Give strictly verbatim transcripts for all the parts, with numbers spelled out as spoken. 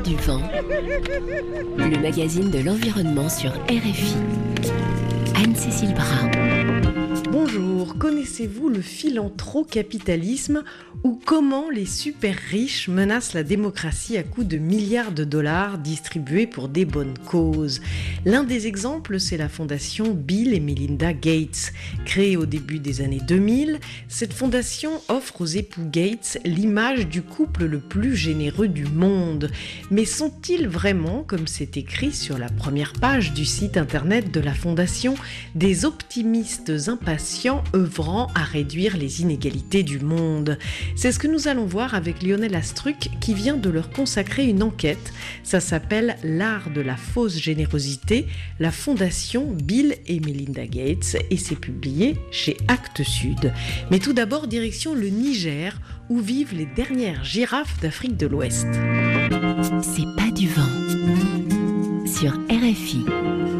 du vent, le magazine de l'environnement sur R F I. Anne-Cécile Bras. Bonjour, connaissez-vous le philanthrocapitalisme ou comment les super riches menacent la démocratie à coups de milliards de dollars distribués pour des bonnes causes? L'un des exemples, c'est la fondation Bill et Melinda Gates. Créée au début des années deux mille, cette fondation offre aux époux Gates l'image du couple le plus généreux du monde. Mais sont-ils vraiment, comme c'est écrit sur la première page du site internet de la fondation, des optimistes impatients œuvrant à réduire les inégalités du monde? C'est ce que nous allons voir avec Lionel Astruc qui vient de leur consacrer une enquête. Ça s'appelle L'art de la fausse générosité, la fondation Bill et Melinda Gates, et c'est publié chez Actes Sud. Mais tout d'abord, direction le Niger, où vivent les dernières girafes d'Afrique de l'Ouest. C'est pas du vent sur R F I.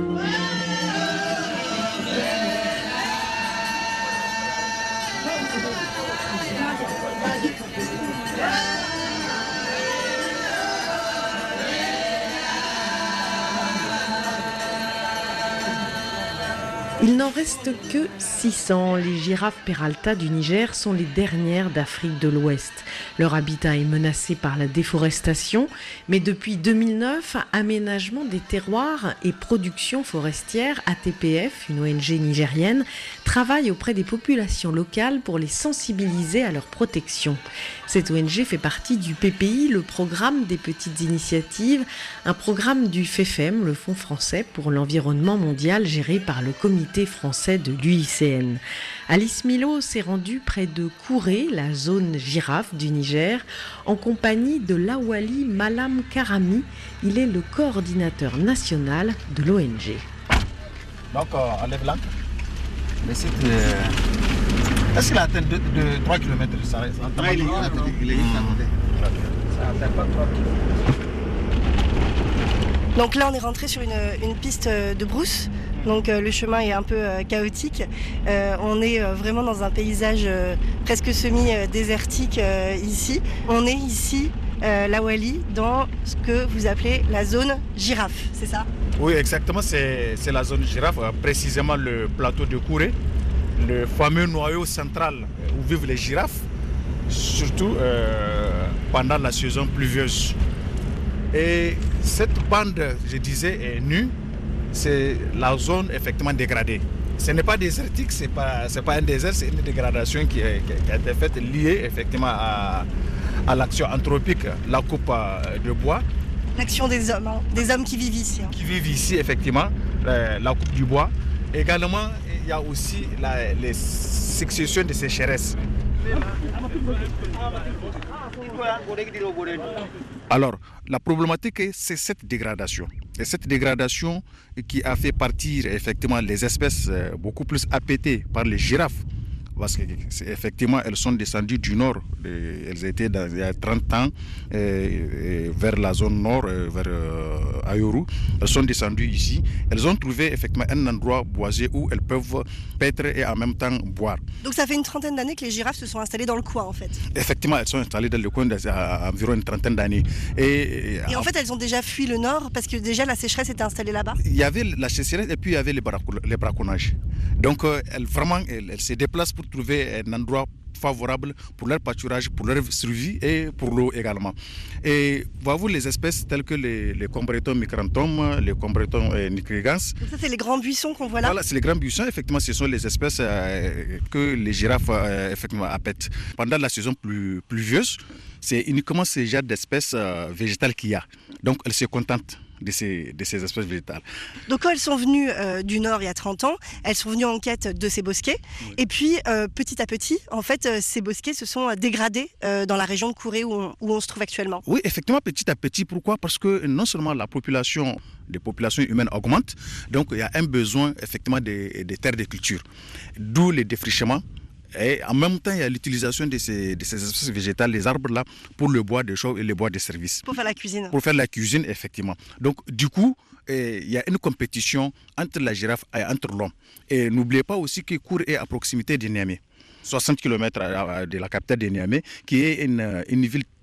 Il n'en reste que six cents. Les girafes Peralta du Niger sont les dernières d'Afrique de l'Ouest. Leur habitat est menacé par la déforestation, mais depuis deux mille neuf, Aménagement des terroirs et production forestière, A T P F, une O N G nigérienne, travaille auprès des populations locales pour les sensibiliser à leur protection. Cette O N G fait partie du P P I, le programme des petites initiatives, un programme du F E F E M, le Fonds français pour l'environnement mondial géré par le comité français de l'U I C N. Alice Milo s'est rendue près de Kouré, la zone girafe du Niger, en compagnie de Lawali Malam Karami. Il est le coordinateur national de l'O N G. Donc on lève là. Le site, euh... est-ce qu'il a atteint de, de trois kilomètres? Ça, ça, ça, il est à côté. Il est à côté. Ça atteint pas trois kilomètres. Donc là on est rentré sur une, une piste de brousse. Donc euh, le chemin est un peu euh, chaotique. Euh, on est euh, vraiment dans un paysage euh, presque semi-désertique euh, ici. On est ici, euh, Lawali, dans ce que vous appelez la zone girafe, c'est ça? Oui, exactement, c'est, c'est la zone girafe, euh, précisément le plateau de Kouré, le fameux noyau central où vivent les girafes, surtout euh, pendant la saison pluvieuse. Et cette bande, je disais, est nue. C'est la zone effectivement dégradée. Ce n'est pas désertique, ce n'est pas, c'est pas un désert, c'est une dégradation qui, est, qui a été faite liée effectivement à, à l'action anthropique, la coupe de bois. L'action des hommes, hein, des hommes qui vivent ici. Hein. Qui vivent ici effectivement, la, la coupe du bois. Également, il y a aussi la, les successions de sécheresses. Alors, la problématique, c'est cette dégradation. Et cette dégradation qui a fait partir effectivement les espèces beaucoup plus appétées par les girafes. Parce qu'effectivement, elles sont descendues du nord. Elles étaient dans, il y a trente ans et, et vers la zone nord, vers euh, Ayoru. Elles sont descendues ici. Elles ont trouvé effectivement un endroit boisé où elles peuvent paître et en même temps boire. Donc ça fait une trentaine d'années que les girafes se sont installées dans le coin en fait. Effectivement, elles sont installées dans le coin à environ une trentaine d'années. Et, et en, en fait, elles ont déjà fui le nord parce que déjà la sécheresse était installée là-bas. Il y avait la sécheresse et puis il y avait les, bracou- les braconnages. Donc euh, elles, vraiment, elles, elles se déplacent pour trouver un endroit favorable pour leur pâturage, pour leur survie et pour l'eau également. Et voyez-vous les espèces telles que les, les combretons micranthum, les combretons euh, nigrigans. Donc ça c'est les grands buissons qu'on voit là. Voilà, c'est les grands buissons. Effectivement, ce sont les espèces euh, que les girafes euh, effectivement appètent. Pendant la saison plus pluvieuse, c'est uniquement ce genre d'espèces euh, végétales qu'il y a. Donc elles se contentent de ces, de ces espèces végétales. Donc quand elles sont venues euh, du nord il y a trente ans, elles sont venues en quête de ces bosquets. Oui. Et puis euh, petit à petit, en fait, euh, ces bosquets se sont dégradés euh, dans la région de Kouré où on, où on se trouve actuellement. Oui, effectivement, petit à petit. Pourquoi? Parce que non seulement la population, les populations humaines augmente, donc il y a un besoin effectivement des, des terres de culture. D'où les défrichements. Et en même temps, il y a l'utilisation de ces, de ces espèces végétales, les arbres là, pour le bois de chaux et le bois de service. Pour faire la cuisine. Pour faire la cuisine, effectivement. Donc, du coup, eh, il y a une compétition entre la girafe et entre l'homme. Et n'oubliez pas aussi que Kouré est à proximité de Niamey. soixante kilomètres de la capitale de Niamey, qui est une, une ville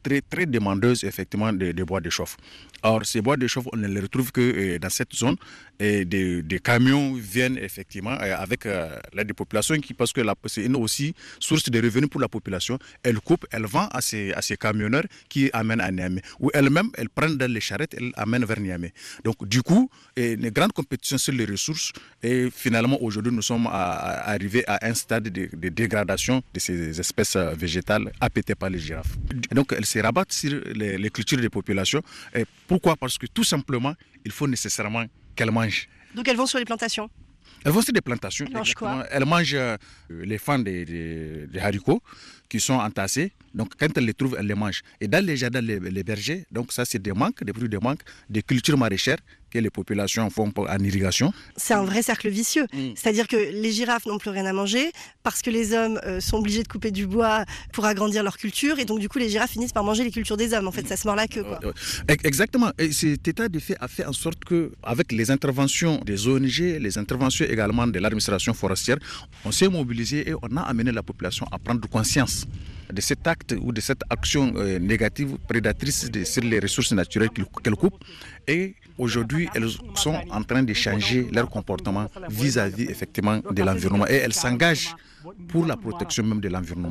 très, très demandeuses effectivement de, de bois de chauffe. Or, ces bois de chauffe, on ne les retrouve que euh, dans cette zone. Et des, des camions viennent effectivement euh, avec euh, l'aide des populations, qui, parce que la, c'est une aussi source de revenus pour la population. Elle coupe, elle vend à ces, à ces camionneurs qui amènent à Niamey. Ou elles-mêmes, elles prennent dans les charrettes, elles amènent vers Niamey. Donc, du coup, et une grande compétition sur les ressources. Et finalement, aujourd'hui, nous sommes à, à arrivés à un stade de, de dégradation de ces espèces végétales appétées par les girafes. Donc, elles se rabattent sur les, les cultures des populations. Et pourquoi? Parce que tout simplement, il faut nécessairement qu'elles mangent. Donc elles vont sur les plantations? Elles vont sur des plantations. Elles mangent quoi? Elles mangent euh, les fans des, des, des haricots qui sont entassés. Donc quand elles les trouvent, elles les mangent. Et dans les jardins, les, les bergers, donc ça c'est des manques, des fruits de manque, des cultures maraîchères que les populations font en irrigation. C'est un vrai cercle vicieux. Mmh. C'est-à-dire que les girafes n'ont plus rien à manger parce que les hommes euh, sont obligés de couper du bois pour agrandir leur culture. Et donc du coup, les girafes finissent par manger les cultures des hommes. En fait, ça se mord la queue, quoi. Exactement. Et cet état de fait a fait en sorte qu'avec les interventions des O N G, les interventions également de l'administration forestière, on s'est mobilisé et on a amené la population à prendre conscience de cet acte ou de cette action euh, négative, prédatrice de, sur les ressources naturelles qu'elles coupent. Et aujourd'hui, elles sont en train de changer leur comportement vis-à-vis effectivement de l'environnement. Et elles s'engagent pour la protection même de l'environnement.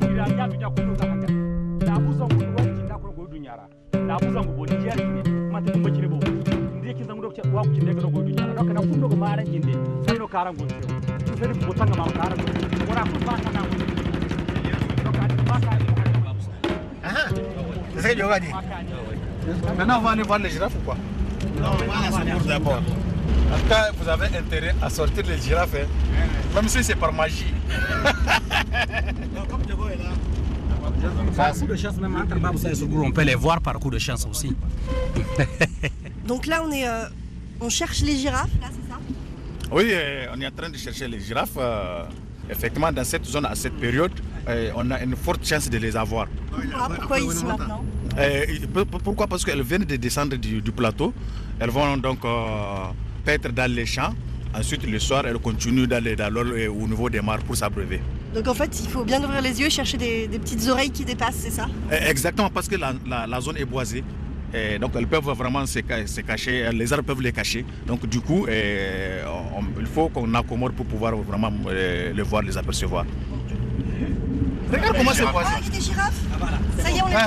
Maintenant, on va aller voir les girafes ou quoi? Non, on va à la d'abord. En tout cas, vous avez intérêt à sortir les girafes, hein? Même si c'est par magie. Comme Debo est là. Par coup de chance, même entre Baboussa et Sougourou, on peut les voir par coup de chance aussi. Donc là, on, est, euh, on cherche les girafes, là, c'est ça? Oui, euh, on est en train de chercher les girafes. Euh, effectivement, dans cette zone, à cette période, euh, on a une forte chance de les avoir. Ah, pourquoi ici maintenant? Euh, pourquoi? Parce qu'elles viennent de descendre du, du plateau. Elles vont donc euh, paître dans les champs. Ensuite, le soir, elles continuent d'aller dans au niveau des mares pour s'abreuver. Donc en fait, il faut bien ouvrir les yeux et chercher des, des petites oreilles qui dépassent, c'est ça? Exactement, parce que la, la, la zone est boisée. Et donc elles peuvent vraiment se, se cacher, les arbres peuvent les cacher. Donc du coup, et, on, il faut qu'on accommode pour pouvoir vraiment euh, les voir, les apercevoir. Regarde comment c'est boisé. Ah, il y a des girafes. Ah, voilà. Ça y est, on les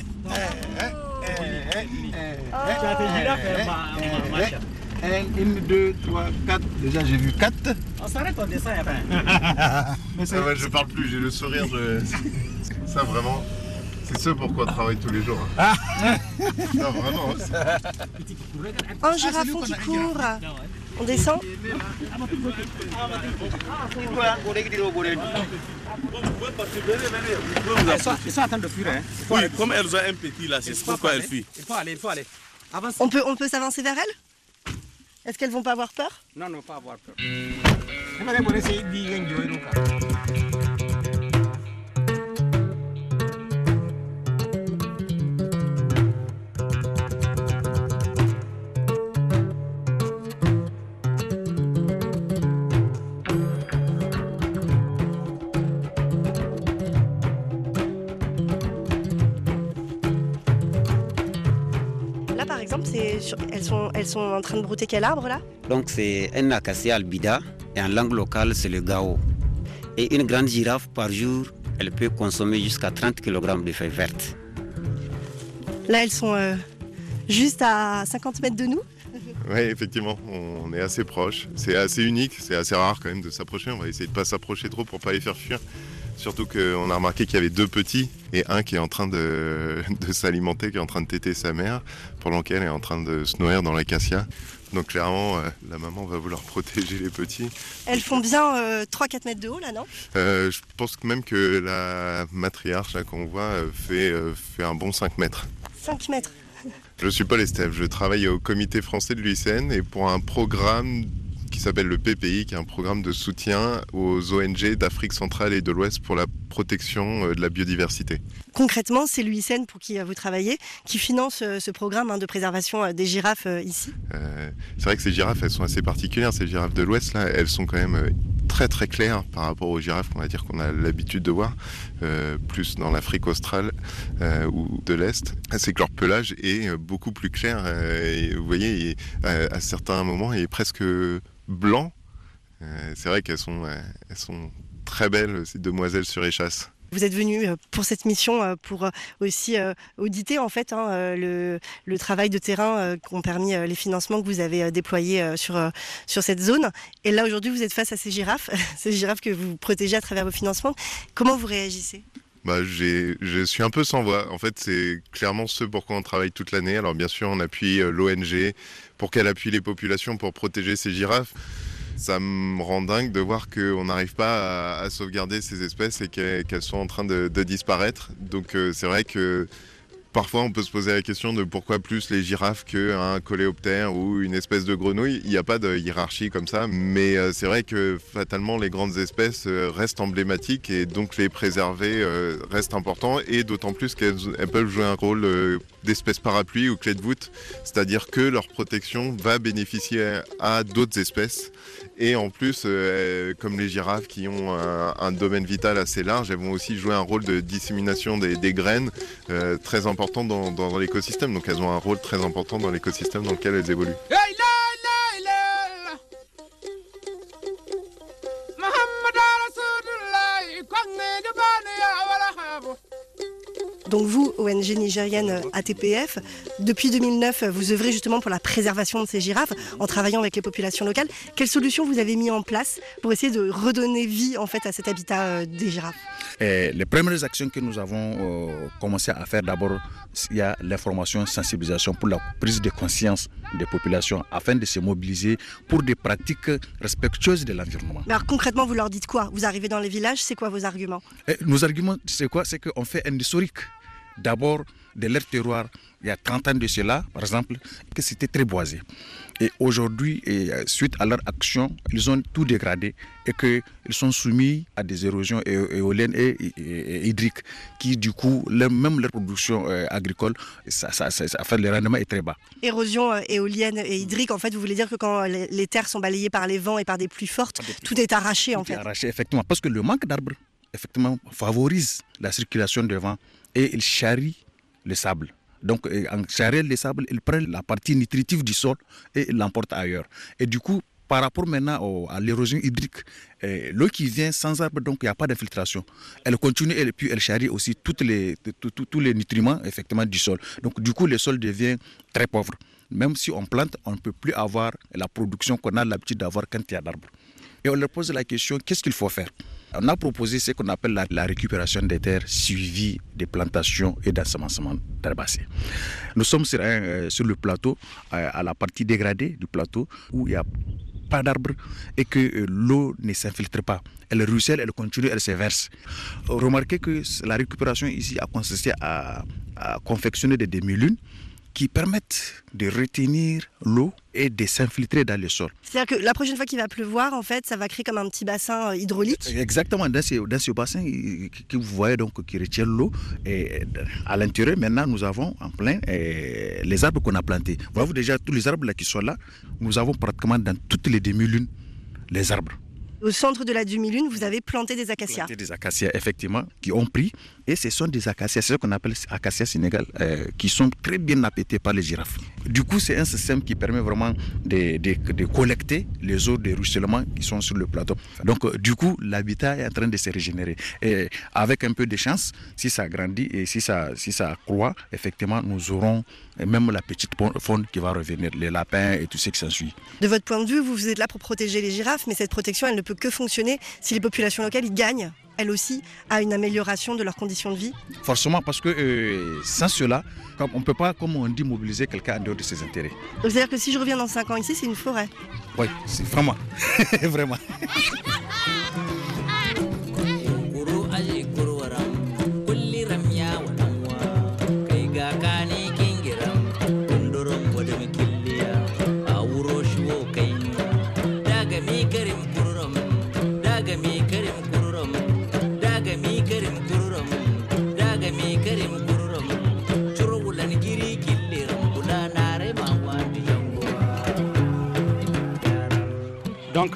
voit. Tu as tes girafes, ma chère. Un, une, deux, trois, quatre. Déjà, j'ai vu quatre. On s'arrête, on descend après. Ah ouais, je parle plus, j'ai le sourire de... Ça, vraiment, c'est ce pourquoi on travaille tous les jours. Hein. Non, vraiment. Un girafon qui court. On descend. Ils sont en train de fuir. Hein. Oui, comme elles ont un petit là, c'est pourquoi elles fuient. Il faut aller, il faut aller. Avance. On peut, on peut s'avancer vers elles? Est-ce qu'elles vont pas avoir peur? Non, non, pas avoir peur. Par exemple, elles sont, elles sont en train de brouter quel arbre là? Donc c'est un acacia albida et en langue locale c'est le gao. Et une grande girafe par jour, elle peut consommer jusqu'à trente kilogrammes de feuilles vertes. Là elles sont euh, juste à cinquante mètres de nous. Oui, effectivement, on est assez proche. C'est assez unique, c'est assez rare quand même de s'approcher. On va essayer de ne pas s'approcher trop pour ne pas les faire fuir. Surtout qu'on a remarqué qu'il y avait deux petits et un qui est en train de, de s'alimenter, qui est en train de téter sa mère, pendant qu'elle est en train de se nourrir dans l'acacia. Donc clairement, euh, la maman va vouloir protéger les petits. Elles font bien euh, trois à quatre mètres de haut là, non? euh, Je pense même que la matriarche là, qu'on voit fait, euh, fait un bon cinq mètres. cinq mètres. Je ne suis pas l'Estève, je travaille au comité français de l'U I C N et pour un programme qui s'appelle le P P I, qui est un programme de soutien aux O N G d'Afrique centrale et de l'Ouest pour la protection de la biodiversité. Concrètement, c'est l'U I C N pour qui vous travaillez, qui finance ce programme hein, de préservation des girafes euh, ici. Euh, c'est vrai que ces girafes, elles sont assez particulières, ces girafes de l'Ouest, là, elles sont quand même euh, très très très claires par rapport aux girafes qu'on va dire qu'on a l'habitude de voir, euh, plus dans l'Afrique australe euh, ou de l'Est. C'est que leur pelage est beaucoup plus clair. Euh, et vous voyez, il, à, à certains moments, il est presque blanc. Euh, c'est vrai qu'elles sont, euh, elles sont très belles, ces demoiselles sur échasse. Vous êtes venu pour cette mission pour aussi auditer en fait hein, le, le travail de terrain qu'ont permis les financements que vous avez déployés sur, sur cette zone. Et là aujourd'hui vous êtes face à ces girafes, ces girafes que vous protégez à travers vos financements. Comment vous réagissez ? Bah, j'ai, je suis un peu sans voix. En fait, c'est clairement ce pour quoi on travaille toute l'année. Alors bien sûr, on appuie l'O N G pour qu'elle appuie les populations pour protéger ces girafes. Ça me rend dingue de voir qu'on n'arrive pas à, à sauvegarder ces espèces et qu'elles, qu'elles sont en train de, de disparaître. Donc euh, c'est vrai que parfois on peut se poser la question de pourquoi plus les girafes qu'un coléoptère ou une espèce de grenouille. Il n'y a pas de hiérarchie comme ça, mais euh, c'est vrai que fatalement les grandes espèces euh, restent emblématiques et donc les préserver euh, reste important, et d'autant plus qu'elles elles peuvent jouer un rôle euh, d'espèce parapluie ou clé de voûte, c'est-à-dire que leur protection va bénéficier à d'autres espèces. Et en plus, euh, comme les girafes qui ont un, un domaine vital assez large, elles vont aussi jouer un rôle de dissémination des, des graines euh, très important dans, dans, dans l'écosystème. Donc elles ont un rôle très important dans l'écosystème dans lequel elles évoluent. Donc vous, O N G nigérienne A T P F, depuis deux mille neuf, vous œuvrez justement pour la préservation de ces girafes en travaillant avec les populations locales. Quelles solutions vous avez mis en place pour essayer de redonner vie en fait à cet habitat des girafes ? Et les premières actions que nous avons euh, commencé à faire, d'abord, il y a l'information, sensibilisation pour la prise de conscience des populations afin de se mobiliser pour des pratiques respectueuses de l'environnement. Mais alors concrètement, vous leur dites quoi ? Vous arrivez dans les villages, c'est quoi vos arguments ? Et nos arguments, c'est quoi ? C'est qu'on fait un historique. D'abord, de leur terroir, il y a trente ans de cela, par exemple, que c'était très boisé. Et aujourd'hui, et suite à leur action, ils ont tout dégradé et qu'ils sont soumis à des érosions éoliennes et, et, et hydriques qui, du coup, leur, même leur production euh, agricole, ça, ça, ça, ça fait le rendement est très bas. Érosion euh, éolienne et hydrique, en fait, vous voulez dire que quand les, les terres sont balayées par les vents et par des pluies fortes, des tout est arraché, tout en fait. Tout est arraché, effectivement, parce que le manque d'arbres, effectivement, favorise la circulation des vents et il charrie le sable. Donc, en charriant le sable, il prend la partie nutritive du sol et il l'emporte ailleurs. Et du coup, par rapport maintenant au, à l'érosion hydrique, eh, l'eau qui vient sans arbre, donc il n'y a pas d'infiltration. Elle continue et puis elle charrie aussi toutes les, tout, tout, tous les nutriments effectivement, du sol. Donc, du coup, le sol devient très pauvre. Même si on plante, on ne peut plus avoir la production qu'on a l'habitude d'avoir quand il y a d'arbres. Et on leur pose la question, qu'est-ce qu'il faut faire ? On a proposé ce qu'on appelle la, la récupération des terres suivie des plantations et d'ensemencement d'herbacées. Nous sommes sur, un, euh, sur le plateau, euh, à la partie dégradée du plateau, où il n'y a pas d'arbres et que euh, l'eau ne s'infiltre pas. Elle ruisselle, elle continue, elle se verse. Remarquez que la récupération ici a consisté à, à confectionner des demi-lunes qui permettent de retenir l'eau et de s'infiltrer dans le sol. C'est-à-dire que la prochaine fois qu'il va pleuvoir, en fait, ça va créer comme un petit bassin hydraulique. Exactement, dans ce, dans ce bassin que vous voyez donc qui retient l'eau, et à l'intérieur, maintenant, nous avons en plein et les arbres qu'on a plantés. Voyez-vous déjà tous les arbres là qui sont là, nous avons pratiquement dans toutes les demi-lunes les arbres. Au centre de la demi-lune, vous avez planté des acacias. Planté des acacias, effectivement, qui ont pris. Et ce sont des acacias, c'est ce qu'on appelle acacias sénégal, euh, qui sont très bien appétés par les girafes. Du coup, c'est un système qui permet vraiment de, de, de collecter les eaux de ruissellement qui sont sur le plateau. Donc, euh, du coup, l'habitat est en train de se régénérer. Et avec un peu de chance, si ça grandit et si ça, si ça croît, effectivement, nous aurons même la petite faune qui va revenir, les lapins et tout ce qui s'ensuit. De votre point de vue, vous êtes là pour protéger les girafes, mais cette protection, elle ne peut que fonctionner si les populations locales y gagnent, elles aussi, à une amélioration de leurs conditions de vie. Forcément, parce que euh, sans cela, on ne peut pas, comme on dit, mobiliser quelqu'un en dehors de ses intérêts. Donc c'est-à-dire que si je reviens dans cinq ans ici, c'est une forêt. Oui, c'est vraiment, vraiment. Donc, euh,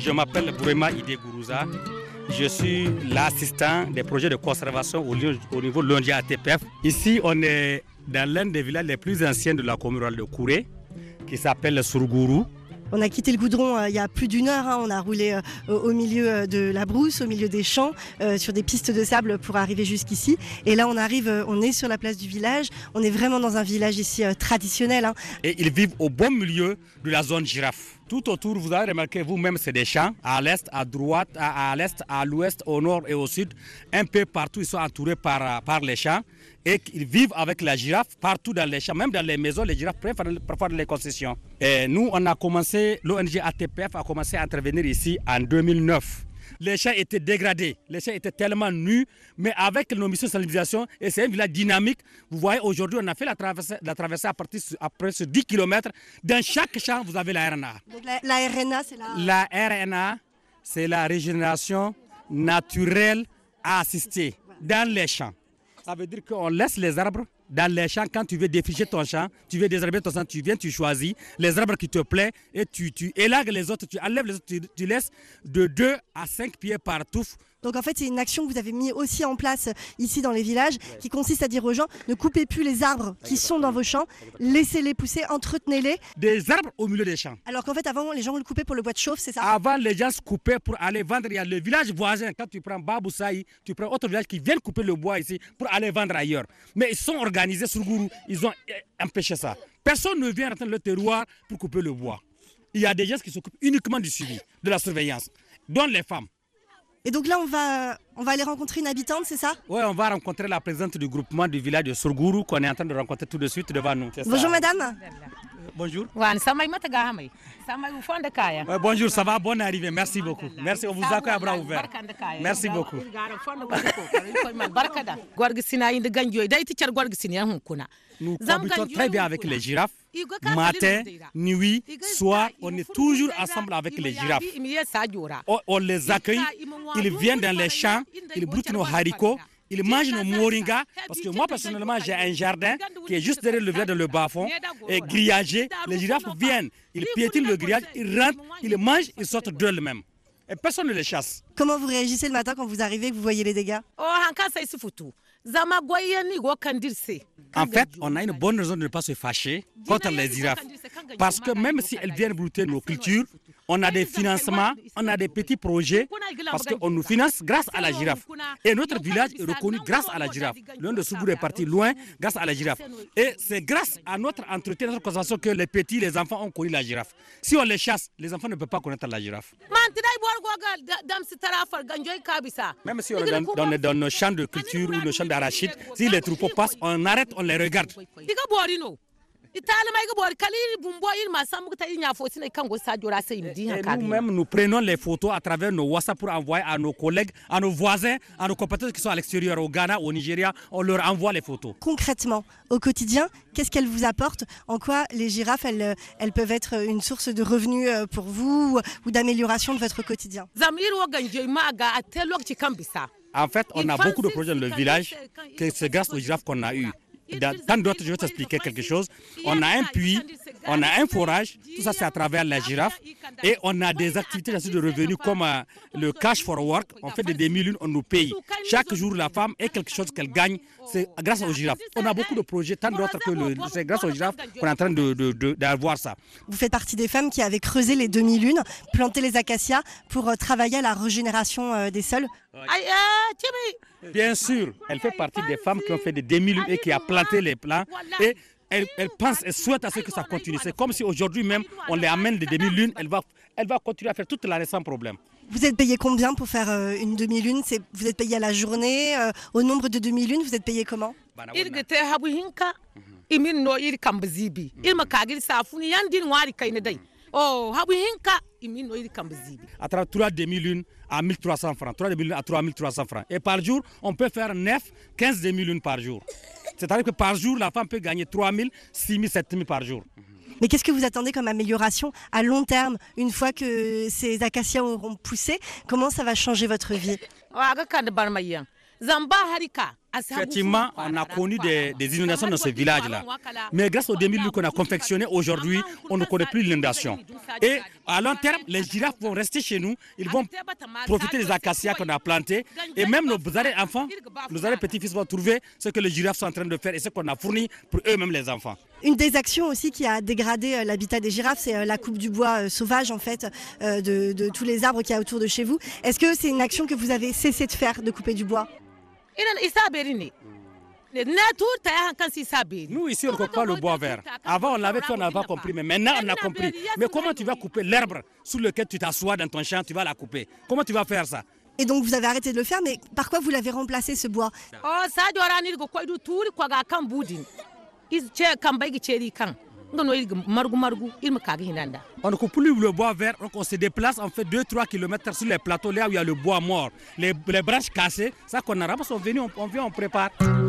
Je m'appelle Bourema Ide Gourouza. Je suis l'assistant des projets de conservation au, au niveau de l'O N G A T P F. Ici, on est dans l'un des villages les plus anciens de la commune rurale de Kouré, qui s'appelle Surgourou. On a quitté le goudron euh, il y a plus d'une heure, hein. On a roulé euh, au milieu de la brousse, au milieu des champs, euh, sur des pistes de sable pour arriver jusqu'ici. Et là on arrive, euh, on est sur la place du village, on est vraiment dans un village ici euh, traditionnel. Hein. Et ils vivent au bon milieu de la zone girafe. Tout autour, vous avez remarqué vous-même, c'est des champs, à l'est, à droite, à, à l'est, à l'ouest, au nord et au sud. Un peu partout, ils sont entourés par, par les champs. Et ils vivent avec la girafe partout dans les champs, même dans les maisons, les girafes préfèrent parfois les concessions. Et nous, on a commencé, l'O N G A T P F a commencé à intervenir ici en deux mille neuf. Les champs étaient dégradés, les champs étaient tellement nus, mais avec nos missions de sensibilisation, et c'est un village dynamique. Vous voyez, aujourd'hui, on a fait la traversée, la traversée à partir après ce dix kilomètres. Dans chaque champ, vous avez la R N A. Donc la, la R N A, c'est la... La R N A, c'est la régénération naturelle assistée dans les champs. Ça veut dire qu'on laisse les arbres dans les champs. Quand tu veux défricher ton champ, tu veux désherber ton champ, tu viens, tu choisis les arbres qui te plaisent et tu, tu élagues les autres, tu enlèves les autres, tu, tu laisses de deux à cinq pieds par touffe. Donc en fait, c'est une action que vous avez mis aussi en place ici dans les villages, qui consiste à dire aux gens, ne coupez plus les arbres qui sont dans vos champs, laissez-les pousser, entretenez-les. Des arbres au milieu des champs. Alors qu'en fait, avant, les gens le coupaient pour le bois de chauffe, c'est ça? Avant, les gens se coupaient pour aller vendre. Il y a le village voisin, quand tu prends Babousaï, tu prends autre village qui viennent couper le bois ici pour aller vendre ailleurs. Mais ils sont organisés sur Gourou, ils ont empêché ça. Personne ne vient rentrer le terroir pour couper le bois. Il y a des gens qui s'occupent uniquement du suivi, de la surveillance, dont les femmes. Et donc là, on va, on va aller rencontrer une habitante, c'est ça? Oui, on va rencontrer la présidente du groupement du village de Surgourou qu'on est en train de rencontrer tout de suite devant nous. Bonjour ça. Madame. Bonjour. Ouais, bonjour, ça va, bonne arrivée, merci beaucoup. Merci, on vous accueille à bras ouverts. Merci beaucoup. Nous cohabitons très bien avec les girafes. Matin, nuit, soir, on est toujours ensemble avec les girafes. On, on les accueille, ils viennent dans les champs, ils broutent nos haricots, ils mangent nos moringas. Parce que moi, personnellement, j'ai un jardin qui est juste derrière le village dans le bas-fond, et grillagé. Les girafes viennent, ils piétinent le grillage, ils rentrent, ils mangent, ils sortent d'eux-mêmes. Et personne ne les chasse. Comment vous réagissez le matin quand vous arrivez et que vous voyez les dégâts? En fait, on a une bonne raison de ne pas se fâcher contre les girafes. Parce que même si elles viennent brouter nos cultures, on a des financements, on a des petits projets, parce qu'on nous finance grâce à la girafe. Et notre village est reconnu grâce à la girafe. L'un de Surgourou est parti loin grâce à la girafe. Et c'est grâce à notre entretien, notre conservation que les petits, les enfants ont connu la girafe. Si on les chasse, les enfants ne peuvent pas connaître la girafe. Même si on est dans, dans, dans nos champs de culture ou nos champs d'arachide, si les troupeaux passent, on arrête, on les regarde. Et nous-mêmes, nous prenons les photos à travers nos WhatsApp pour envoyer à nos collègues, à nos voisins, à nos compatriotes qui sont à l'extérieur, au Ghana, au Nigeria. On leur envoie les photos. Concrètement, au quotidien, qu'est-ce qu'elles vous apportent? En quoi les girafes, elles, elles peuvent être une source de revenus pour vous ou d'amélioration de votre quotidien? En fait, on a beaucoup de projets dans le village, que c'est grâce aux girafes qu'on a eu. Dans, dans d'autres, je vais t'expliquer quelque chose. On a un puits, on a un forage, tout ça c'est à travers la girafe. Et on a des activités de revenus comme euh, le cash for work. On fait des demi-lunes, on nous paye. Chaque jour, la femme a quelque chose qu'elle gagne, c'est grâce aux girafes. On a beaucoup de projets, tant d'autres que le, c'est grâce aux girafes qu'on est en train de, de, de, d'avoir ça. Vous faites partie des femmes qui avaient creusé les demi-lunes, planté les acacias pour euh, travailler à la régénération euh, des sols. Bien sûr, elle fait partie des femmes qui ont fait des demi-lunes et qui ont planté les plants. Et elle, elle pense et souhaite à ce que ça continue. C'est comme si aujourd'hui même, on les amène des demi-lunes, elle va, elle va continuer à faire toute l'année sans problème. Vous êtes payé combien pour faire euh, une demi-lune? C'est, vous êtes payé à la journée, euh, au nombre de demi-lunes, vous êtes payé comment? Oh, à travers trois demi-lunes à mille trois cents francs, trois demi-lunes à trois mille trois cents francs. Et par jour, on peut faire neuf, quinze demi-lunes par jour. C'est-à-dire que par jour, la femme peut gagner trois mille, six mille, sept mille par jour. Mais qu'est-ce que vous attendez comme amélioration à long terme, une fois que ces acacias auront poussé? Comment ça va changer votre vie? Effectivement, on a connu des, des inondations dans ce village-là. Mais grâce aux demi qu'on a confectionnés aujourd'hui, on ne connaît plus l'inondation. Et à long terme, les girafes vont rester chez nous. Ils vont profiter des acacias qu'on a plantés. Et même nos enfants, nos petits-fils vont trouver ce que les girafes sont en train de faire et ce qu'on a fourni pour eux-mêmes les enfants. Une des actions aussi qui a dégradé l'habitat des girafes, c'est la coupe du bois sauvage en fait, de, de tous les arbres qu'il y a autour de chez vous. Est-ce que c'est une action que vous avez cessé de faire, de couper du bois ? Nous ici on ne coupe pas le bois vert. Avant on l'avait fait, on n'avait pas compris, mais maintenant on a compris. Mais comment tu vas couper l'herbe sur lequel tu t'assois dans ton champ, tu vas la couper? Comment tu vas faire ça? Et donc vous avez arrêté de le faire, mais par quoi vous l'avez remplacé ce bois? On ne coupe plus le bois vert, donc on se déplace, on fait deux trois kilomètres sur les plateaux, là où il y a le bois mort. Les, les branches cassées, ça qu'on a ramassé, sont venus, on, on vient, on prépare.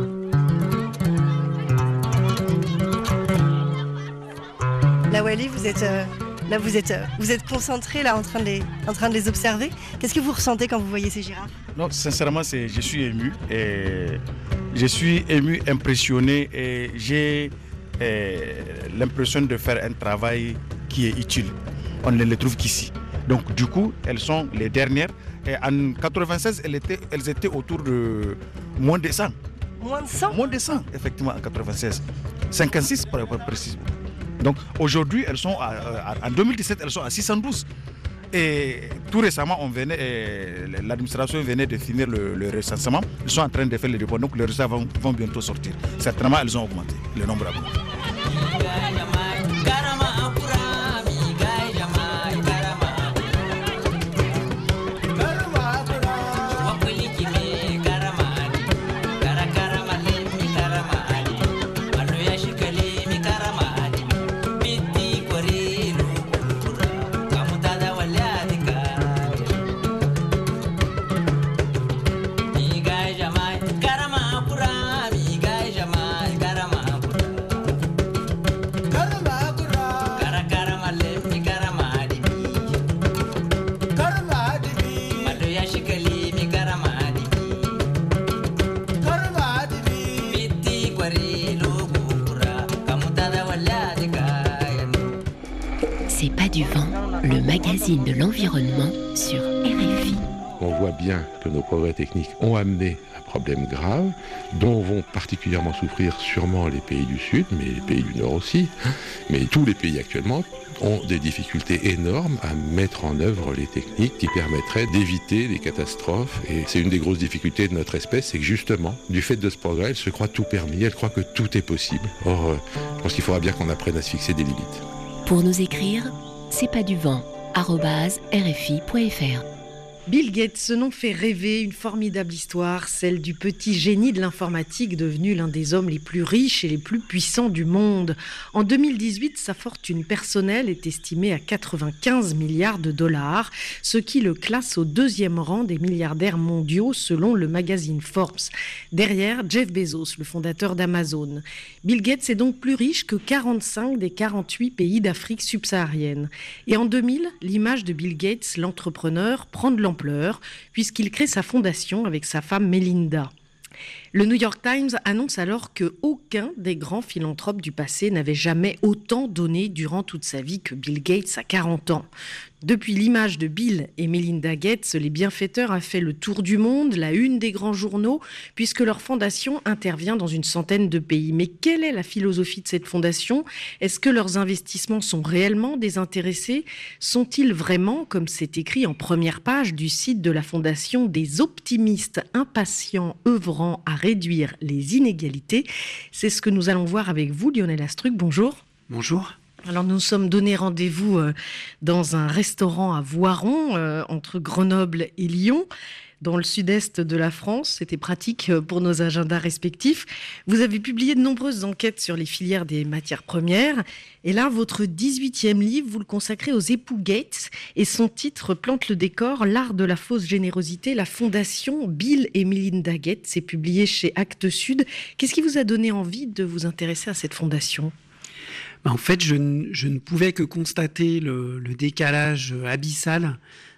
Là, Wally, vous êtes, euh, là, vous êtes, euh, vous êtes concentré là, en train de les, en train de les observer. Qu'est-ce que vous ressentez quand vous voyez ces girafes? Non, sincèrement, c'est, je suis ému, et je suis ému, impressionné, et j'ai l'impression de faire un travail qui est utile. On ne les trouve qu'ici. Donc du coup, elles sont les dernières. Et en quatre-vingt-seize, elles étaient, elles étaient autour de moins de cent. Moins de cent Moins de cent, effectivement, en quatre-vingt-seize. cinquante-six, pour être précis. Donc aujourd'hui, elles sont à, à, en deux mille dix-sept, elles sont à six cent douze. Et tout récemment, on venait, l'administration venait de finir le, le recensement. Ils sont en train de faire les dépôts, donc les résultats vont, vont bientôt sortir. Certainement, elles ont augmenté, le nombre a augmenté. C'est pas du vent, le magazine de l'environnement sur R F I. On voit bien que nos progrès techniques ont amené un problème grave, dont vont particulièrement souffrir sûrement les pays du Sud, mais les pays du Nord aussi. Mais tous les pays actuellement ont des difficultés énormes à mettre en œuvre les techniques qui permettraient d'éviter les catastrophes. Et c'est une des grosses difficultés de notre espèce, c'est que justement, du fait de ce progrès, elle se croit tout permis, elle croit que tout est possible. Or, euh, je pense qu'il faudra bien qu'on apprenne à se fixer des limites. Pour nous écrire, c'est pas du vent, arobase r f i point f r. Bill Gates, ce nom fait rêver, une formidable histoire, celle du petit génie de l'informatique devenu l'un des hommes les plus riches et les plus puissants du monde. En deux mille dix-huit, sa fortune personnelle est estimée à quatre-vingt-quinze milliards de dollars, ce qui le classe au deuxième rang des milliardaires mondiaux selon le magazine Forbes. Derrière, Jeff Bezos, le fondateur d'Amazon. Bill Gates est donc plus riche que quarante-cinq des quarante-huit pays d'Afrique subsaharienne. Et en deux mille, l'image de Bill Gates, l'entrepreneur, prend de l'ampleur puisqu'il crée sa fondation avec sa femme Melinda. Le New York Times annonce alors qu'aucun des grands philanthropes du passé n'avait jamais autant donné durant toute sa vie que Bill Gates à quarante ans. Depuis l'image de Bill et Melinda Gates, les bienfaiteurs a fait le tour du monde, la une des grands journaux, puisque leur fondation intervient dans une centaine de pays. Mais quelle est la philosophie de cette fondation? Est-ce que leurs investissements sont réellement désintéressés? Sont-ils vraiment, comme c'est écrit en première page du site de la fondation, des optimistes impatients œuvrant à réduire les inégalités? C'est ce que nous allons voir avec vous, Lionel Astruc. Bonjour. Bonjour. Alors nous nous sommes donné rendez-vous euh, dans un restaurant à Voiron, euh, entre Grenoble et Lyon, dans le sud-est de la France. C'était pratique pour nos agendas respectifs. Vous avez publié de nombreuses enquêtes sur les filières des matières premières. Et là, votre dix-huitième livre, vous le consacrez aux époux Gates. Et son titre plante le décor, L'art de la fausse générosité, la fondation Bill et Melinda Gates. C'est publié chez Actes Sud. Qu'est-ce qui vous a donné envie de vous intéresser à cette fondation ? En fait, je ne, je ne pouvais que constater le, le décalage abyssal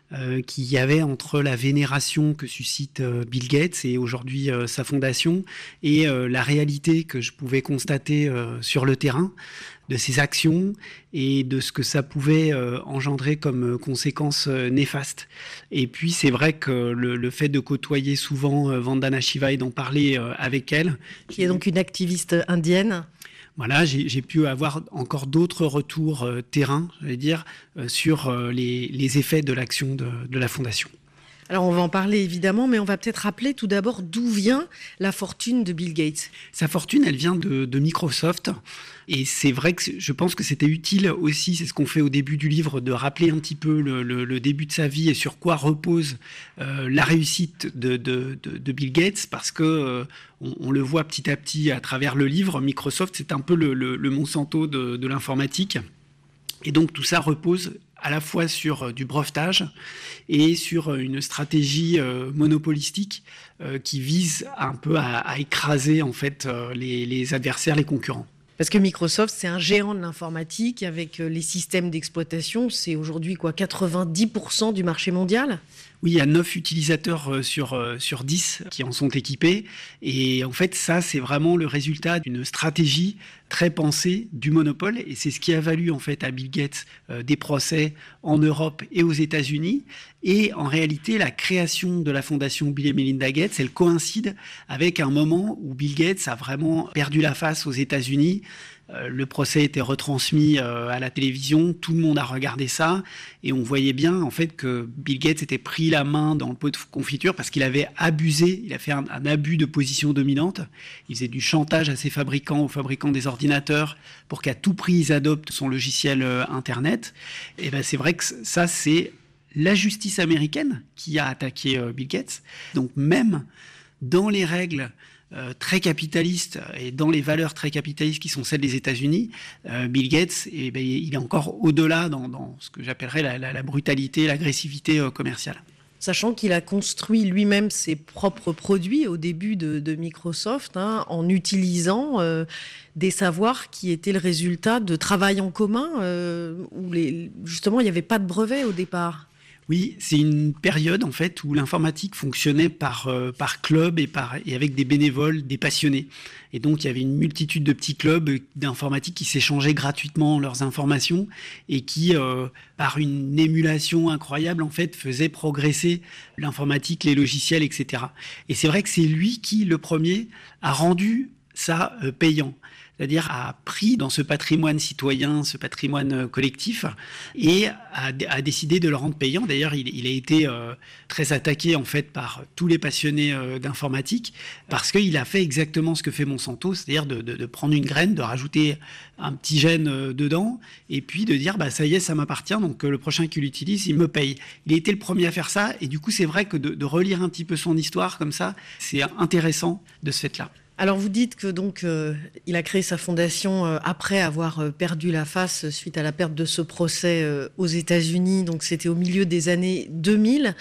euh, qu'il y avait entre la vénération que suscite euh, Bill Gates et aujourd'hui euh, sa fondation et euh, la réalité que je pouvais constater euh, sur le terrain de ses actions et de ce que ça pouvait euh, engendrer comme conséquences euh, néfastes. Et puis c'est vrai que le, le fait de côtoyer souvent euh, Vandana Shiva et d'en parler euh, avec elle, qui est donc une activiste indienne. Voilà, j'ai, j'ai pu avoir encore d'autres retours euh, terrain, j'allais dire, euh, sur euh, les, les effets de l'action de, de la Fondation. Alors on va en parler évidemment, mais on va peut-être rappeler tout d'abord d'où vient la fortune de Bill Gates. Sa fortune, elle vient de, de Microsoft. Et c'est vrai que je pense que c'était utile aussi, c'est ce qu'on fait au début du livre, de rappeler un petit peu le, le, le début de sa vie et sur quoi repose euh, la réussite de, de, de, de Bill Gates, parce que euh, on, on le voit petit à petit à travers le livre. Microsoft, c'est un peu le, le, le Monsanto de, de l'informatique. Et donc tout ça repose à la fois sur du brevetage et sur une stratégie euh, monopolistique euh, qui vise un peu à, à écraser en fait euh, les, les adversaires, les concurrents. Parce que Microsoft, c'est un géant de l'informatique avec les systèmes d'exploitation. C'est aujourd'hui quoi, quatre-vingt-dix pour cent du marché mondial ? Oui, il y a neuf utilisateurs sur, sur dix qui en sont équipés. Et en fait, ça, c'est vraiment le résultat d'une stratégie très pensée du monopole. Et c'est ce qui a valu en fait à Bill Gates euh, des procès en Europe et aux États-Unis. Et en réalité, la création de la fondation Bill et Melinda Gates, elle coïncide avec un moment où Bill Gates a vraiment perdu la face aux États-Unis. Euh, le procès était retransmis euh, à la télévision, tout le monde a regardé ça et on voyait bien en fait que Bill Gates était pris la main dans le pot de confiture parce qu'il avait abusé, il a fait un, un abus de position dominante. Il faisait du chantage à ses fabricants, aux fabricants des ordinateurs pour qu'à tout prix ils adoptent son logiciel euh, internet. Et ben c'est vrai que ça c'est la justice américaine qui a attaqué euh, Bill Gates. Donc même dans les règles Euh, très capitaliste et dans les valeurs très capitalistes qui sont celles des États-Unis, euh, Bill Gates, eh ben, il est encore au-delà dans, dans ce que j'appellerais la, la, la brutalité, l'agressivité euh, commerciale. Sachant qu'il a construit lui-même ses propres produits au début de, de Microsoft, hein, en utilisant euh, des savoirs qui étaient le résultat de travail en commun, euh, où les, justement il n'y avait pas de brevet au départ. Oui, c'est une période en fait où l'informatique fonctionnait par euh, par club et par et avec des bénévoles, des passionnés. Et donc il y avait une multitude de petits clubs d'informatique qui s'échangeaient gratuitement leurs informations et qui, euh, par une émulation incroyable en fait, faisaient progresser l'informatique, les logiciels, et cetera. Et c'est vrai que c'est lui qui, le premier, a rendu ça euh, payant. C'est-à-dire a pris dans ce patrimoine citoyen, ce patrimoine collectif, et a, a décidé de le rendre payant. D'ailleurs, il, il a été euh, très attaqué en fait par tous les passionnés euh, d'informatique, parce qu'il a fait exactement ce que fait Monsanto, c'est-à-dire de, de, de prendre une graine, de rajouter un petit gène euh, dedans, et puis de dire bah ça y est, ça m'appartient, donc euh, le prochain qui l'utilise, il me paye. Il a été le premier à faire ça, et du coup, c'est vrai que de, de relire un petit peu son histoire comme ça, c'est intéressant de ce fait-là. Alors vous dites que donc euh, il a créé sa fondation euh, après avoir euh, perdu la face suite à la perte de ce procès euh, aux États-Unis. Donc c'était au milieu des années deux mille.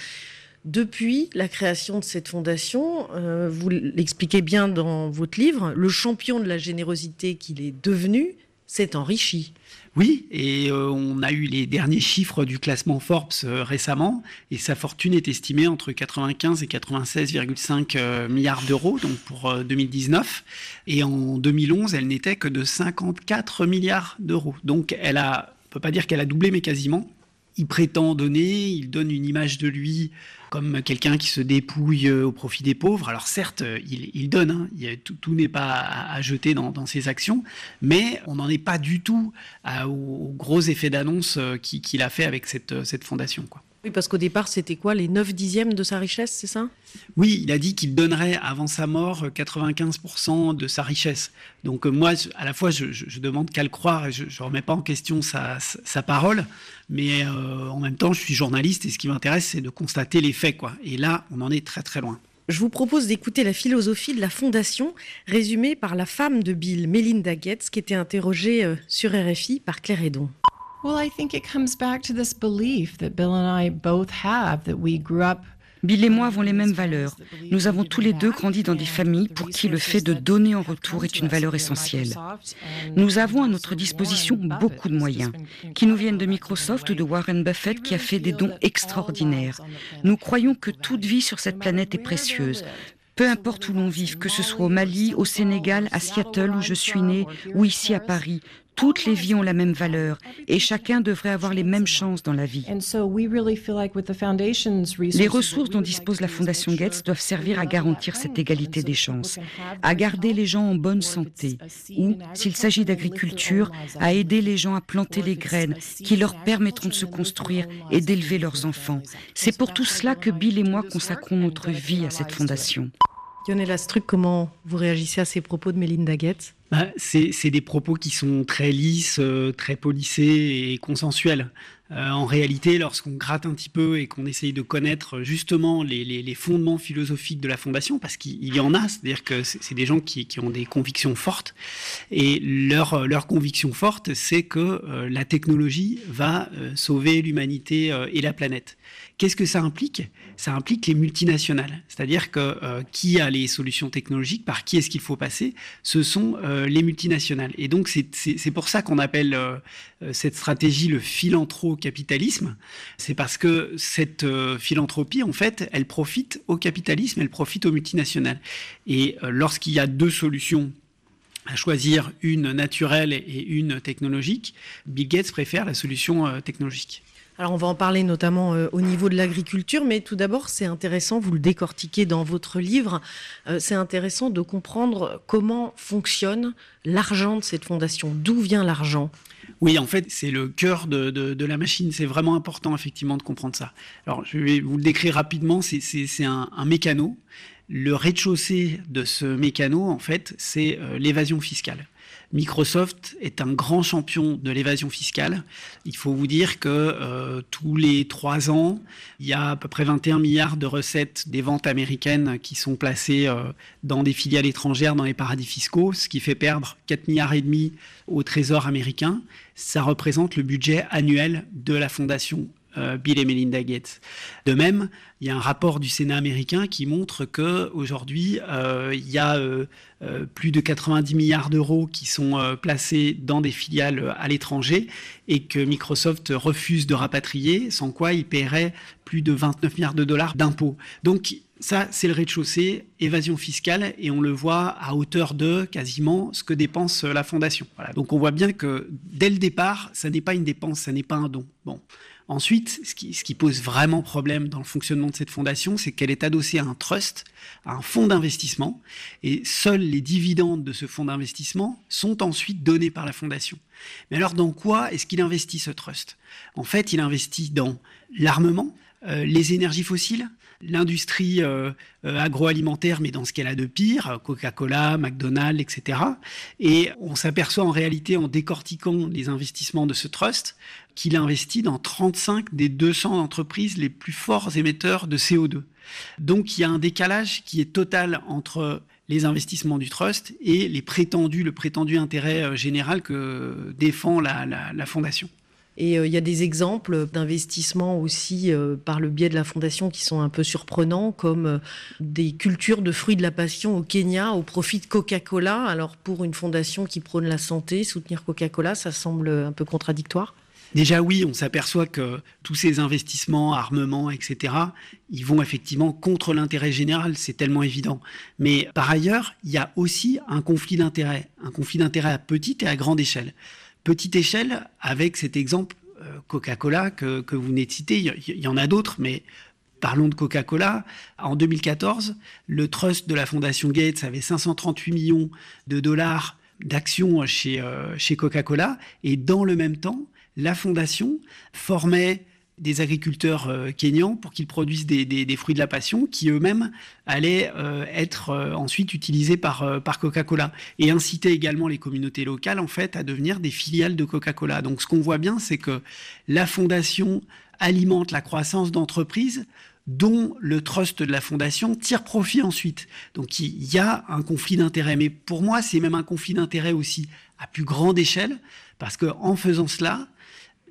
Depuis la création de cette fondation, euh, vous l'expliquez bien dans votre livre, le champion de la générosité qu'il est devenu s'est enrichi. Oui, et euh, on a eu les derniers chiffres du classement Forbes euh, récemment, et sa fortune est estimée entre quatre-vingt-quinze et quatre-vingt-seize virgule cinq euh, milliards d'euros, donc pour euh, deux mille dix-neuf. Et en deux mille onze, elle n'était que de cinquante-quatre milliards d'euros. Donc elle a, on ne peut pas dire qu'elle a doublé, mais quasiment. Il prétend donner, il donne une image de lui comme quelqu'un qui se dépouille au profit des pauvres. Alors certes, il, il donne, hein, il, tout, tout n'est pas à, à jeter dans, dans ses actions, mais on n'en est pas du tout à, aux, aux gros effets d'annonce qu'il, qu'il a fait avec cette, cette fondation, quoi. Oui, parce qu'au départ, c'était quoi, les neuf dixièmes de sa richesse, c'est ça ? Oui, il a dit qu'il donnerait avant sa mort quatre-vingt-quinze pour cent de sa richesse. Donc moi, à la fois, je, je, je demande qu'à le croire et je ne remets pas en question sa, sa, sa parole, mais euh, en même temps, je suis journaliste et ce qui m'intéresse, c'est de constater les faits, quoi. Et là, on en est très très loin. Je vous propose d'écouter la philosophie de la fondation, résumée par la femme de Bill, Melinda Gates, qui était interrogée sur R F I par Claire Hédon. Well, I think it comes back to this belief that Bill and I both have, that we grew up Bill et moi avons les mêmes valeurs. Nous avons tous les deux grandi dans des familles pour qui le fait de donner en retour est une valeur essentielle. Nous avons à notre disposition beaucoup de moyens, qui nous viennent de Microsoft ou de Warren Buffett qui a fait des dons extraordinaires. Nous croyons que toute vie sur cette planète est précieuse. Peu importe où l'on vive, que ce soit au Mali, au Sénégal, à Seattle où je suis née, ou ici à Paris, toutes les vies ont la même valeur et chacun devrait avoir les mêmes chances dans la vie. Les ressources dont dispose la Fondation Gates doivent servir à garantir cette égalité des chances, à garder les gens en bonne santé ou, s'il s'agit d'agriculture, à aider les gens à planter les graines qui leur permettront de se construire et d'élever leurs enfants. C'est pour tout cela que Bill et moi consacrons notre vie à cette fondation. Ionela Struck, comment vous réagissez à ces propos de Melinda Gates ? Bah, c'est, c'est des propos qui sont très lisses, euh, très polissés et consensuels. Euh, en réalité, lorsqu'on gratte un petit peu et qu'on essaye de connaître justement les, les, les fondements philosophiques de la Fondation, parce qu'il y en a, c'est-à-dire que c'est, c'est des gens qui, qui ont des convictions fortes, et leur, leur conviction forte, c'est que euh, la technologie va euh, sauver l'humanité euh, et la planète. Qu'est-ce que ça implique ? Ça implique les multinationales. C'est-à-dire que euh, qui a les solutions technologiques, par qui est-ce qu'il faut passer ? Ce sont euh, les multinationales. Et donc, c'est, c'est, c'est pour ça qu'on appelle euh, cette stratégie le philanthrocapitalisme. C'est parce que cette euh, philanthropie, en fait, elle profite au capitalisme, elle profite aux multinationales. Et euh, lorsqu'il y a deux solutions à choisir, une naturelle et une technologique, Bill Gates préfère la solution euh, technologique. Alors on va en parler notamment euh, au niveau de l'agriculture, mais tout d'abord c'est intéressant, vous le décortiquez dans votre livre, euh, c'est intéressant de comprendre comment fonctionne l'argent de cette fondation, d'où vient l'argent ? Oui, en fait, c'est le cœur de, de, de la machine. C'est vraiment important, effectivement, de comprendre ça. Alors, je vais vous le décrire rapidement. C'est, c'est, c'est un, un mécano. Le rez-de-chaussée de ce mécano, en fait, c'est euh, l'évasion fiscale. Microsoft est un grand champion de l'évasion fiscale. Il faut vous dire que euh, tous les trois ans, il y a à peu près vingt et un milliards de recettes des ventes américaines qui sont placées euh, dans des filiales étrangères, dans les paradis fiscaux, ce qui fait perdre quatre milliards et demi au Trésor américain. Ça représente le budget annuel de la fondation euh, Bill et Melinda Gates. De même, il y a un rapport du Sénat américain qui montre qu'aujourd'hui, euh, il y a euh, euh, plus de quatre-vingt-dix milliards d'euros qui sont euh, placés dans des filiales à l'étranger et que Microsoft refuse de rapatrier, sans quoi il paierait plus de vingt-neuf milliards de dollars d'impôts. Donc ça, c'est le rez-de-chaussée, évasion fiscale, et on le voit à hauteur de quasiment ce que dépense la Fondation. Voilà. Donc on voit bien que dès le départ, ça n'est pas une dépense, ça n'est pas un don. Bon. Ensuite, ce qui, ce qui pose vraiment problème dans le fonctionnement de cette fondation, c'est qu'elle est adossée à un trust, à un fonds d'investissement, et seuls les dividendes de ce fonds d'investissement sont ensuite donnés par la fondation. Mais alors, dans quoi est-ce qu'il investit ce trust ? En fait, il investit dans l'armement, euh, les énergies fossiles, l'industrie euh, euh, agroalimentaire, mais dans ce qu'elle a de pire, Coca-Cola, McDonald's, et cetera. Et on s'aperçoit en réalité, en décortiquant les investissements de ce trust, qu'il investit dans trente-cinq des deux cents entreprises les plus forts émetteurs de C O deux. Donc il y a un décalage qui est total entre les investissements du trust et les prétendus, le prétendu intérêt général que défend la, la, la fondation. Et euh, il y a des exemples d'investissements aussi euh, par le biais de la Fondation qui sont un peu surprenants, comme euh, des cultures de fruits de la passion au Kenya au profit de Coca-Cola. Alors pour une fondation qui prône la santé, soutenir Coca-Cola, ça semble un peu contradictoire. Déjà oui, on s'aperçoit que tous ces investissements, armements, et cetera, ils vont effectivement contre l'intérêt général, c'est tellement évident. Mais par ailleurs, il y a aussi un conflit d'intérêts, un conflit d'intérêts à petite et à grande échelle. Petite échelle, avec cet exemple euh, Coca-Cola que, que vous venez de citer, il y, y en a d'autres, mais parlons de Coca-Cola. En deux mille quatorze, le trust de la Fondation Gates avait cinq cent trente-huit millions de dollars d'actions chez, euh, chez Coca-Cola, et dans le même temps, la Fondation formait des agriculteurs euh, kényans pour qu'ils produisent des, des, des fruits de la passion qui eux-mêmes allaient euh, être euh, ensuite utilisés par, euh, par Coca-Cola, et inciter également les communautés locales en fait à devenir des filiales de Coca-Cola. Donc ce qu'on voit bien, c'est que la Fondation alimente la croissance d'entreprises dont le trust de la Fondation tire profit ensuite. Donc il y a un conflit d'intérêts, mais pour moi c'est même un conflit d'intérêts aussi à plus grande échelle, parce qu'en faisant cela,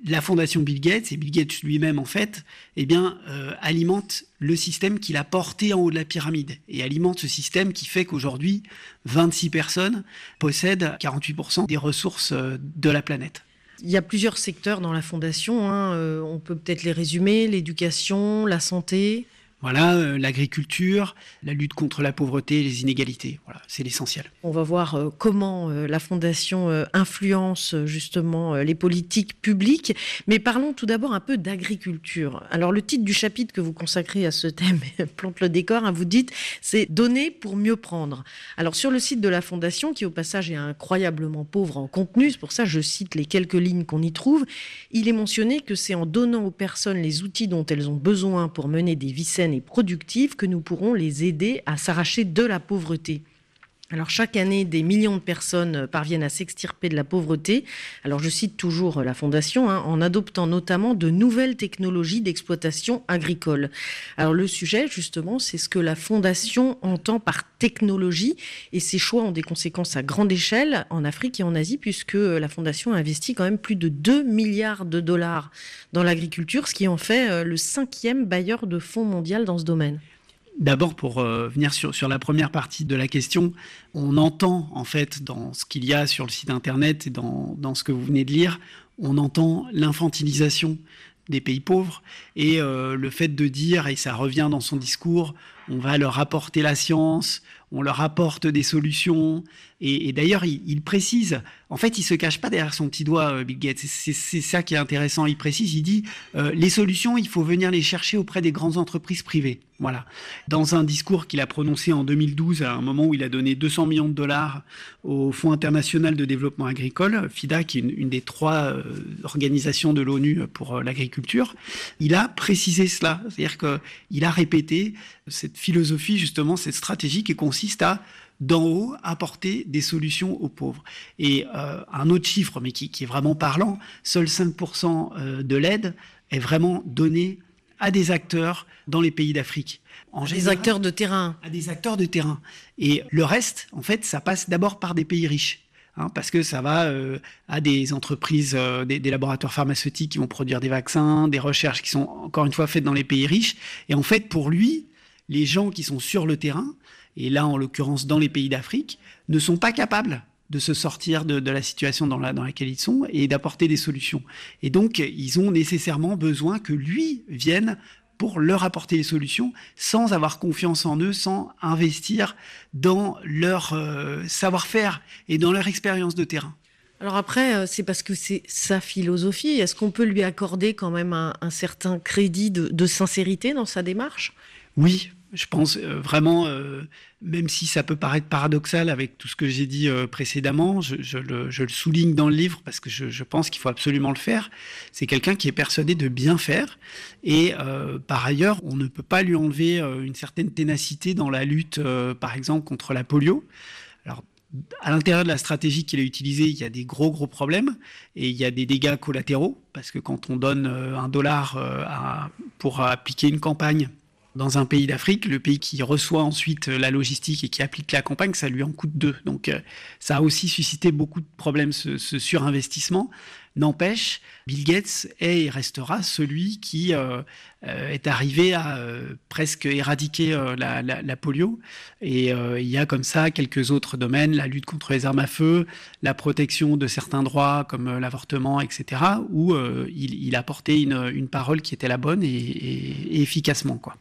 la fondation Bill Gates, et Bill Gates lui-même en fait, eh bien, euh, alimente le système qu'il a porté en haut de la pyramide, et alimente ce système qui fait qu'aujourd'hui, vingt-six personnes possèdent quarante-huit pour cent des ressources de la planète. Il y a plusieurs secteurs dans la fondation, hein. euh, on peut peut-être les résumer, l'éducation, la santé... Voilà, euh, l'agriculture, la lutte contre la pauvreté et les inégalités. Voilà, c'est l'essentiel. On va voir euh, comment euh, la Fondation euh, influence euh, justement euh, les politiques publiques. Mais parlons tout d'abord un peu d'agriculture. Alors le titre du chapitre que vous consacrez à ce thème plante le décor, hein, vous dites, c'est « Donner pour mieux prendre ». Alors sur le site de la Fondation, qui au passage est incroyablement pauvre en contenu, c'est pour ça que je cite les quelques lignes qu'on y trouve, il est mentionné que c'est en donnant aux personnes les outils dont elles ont besoin pour mener des vies saines et productives que nous pourrons les aider à s'arracher de la pauvreté. Alors chaque année, des millions de personnes parviennent à s'extirper de la pauvreté. Alors je cite toujours la Fondation, hein, en adoptant notamment de nouvelles technologies d'exploitation agricole. Alors le sujet, justement, c'est ce que la Fondation entend par technologie, et ces choix ont des conséquences à grande échelle en Afrique et en Asie, puisque la Fondation a investi quand même plus de deux milliards de dollars dans l'agriculture, ce qui en fait le cinquième bailleur de fonds mondial dans ce domaine. D'abord, pour euh, venir sur, sur la première partie de la question, on entend en fait dans ce qu'il y a sur le site internet et dans, dans ce que vous venez de lire, on entend l'infantilisation des pays pauvres et euh, le fait de dire, et ça revient dans son discours, on va leur apporter la science, on leur apporte des solutions. Et, et d'ailleurs, il, il précise, en fait, il ne se cache pas derrière son petit doigt, euh, Bill Gates. C'est, c'est ça qui est intéressant. Il précise, il dit, euh, les solutions, il faut venir les chercher auprès des grandes entreprises privées. Voilà. Dans un discours qu'il a prononcé en deux mille douze, à un moment où il a donné deux cents millions de dollars au Fonds international de développement agricole, FIDA, qui est une, une des trois euh, organisations de l'ONU pour euh, l'agriculture, il a précisé cela. C'est-à-dire qu'il a répété cette philosophie, justement, cette stratégie qui consiste à d'en haut, apporter des solutions aux pauvres. Et euh, un autre chiffre, mais qui, qui est vraiment parlant, seuls cinq pour cent de l'aide est vraiment donnée à des acteurs dans les pays d'Afrique. En des général, acteurs de terrain. À des acteurs de terrain. Et le reste, en fait, ça passe d'abord par des pays riches. Hein, parce que ça va euh, à des entreprises, euh, des, des laboratoires pharmaceutiques qui vont produire des vaccins, des recherches qui sont encore une fois faites dans les pays riches. Et en fait, pour lui, les gens qui sont sur le terrain, et là, en l'occurrence, dans les pays d'Afrique, ne sont pas capables de se sortir de, de la situation dans, la, dans laquelle ils sont et d'apporter des solutions. Et donc, ils ont nécessairement besoin que lui vienne pour leur apporter les solutions, sans avoir confiance en eux, sans investir dans leur euh, savoir-faire et dans leur expérience de terrain. Alors après, c'est parce que c'est sa philosophie. Est-ce qu'on peut lui accorder quand même un, un certain crédit de, de sincérité dans sa démarche ? Oui. Je pense euh, vraiment, euh, même si ça peut paraître paradoxal avec tout ce que j'ai dit euh, précédemment, je, je, le, je le souligne dans le livre parce que je, je pense qu'il faut absolument le faire. C'est quelqu'un qui est persuadé de bien faire et euh, par ailleurs, on ne peut pas lui enlever euh, une certaine ténacité dans la lutte, euh, par exemple, contre la polio. Alors, à l'intérieur de la stratégie qu'il a utilisée, il y a des gros, gros problèmes et il y a des dégâts collatéraux parce que quand on donne euh, un dollar euh, à, pour appliquer une campagne dans un pays d'Afrique, le pays qui reçoit ensuite la logistique et qui applique la campagne, ça lui en coûte deux. Donc euh, ça a aussi suscité beaucoup de problèmes, ce, ce surinvestissement. N'empêche, Bill Gates est et restera celui qui euh, euh, est arrivé à euh, presque éradiquer euh, la, la, la polio. Et euh, il y a comme ça quelques autres domaines, la lutte contre les armes à feu, la protection de certains droits comme euh, l'avortement, et cetera, où euh, il, il a porté une, une parole qui était la bonne et, et, et efficacement, quoi.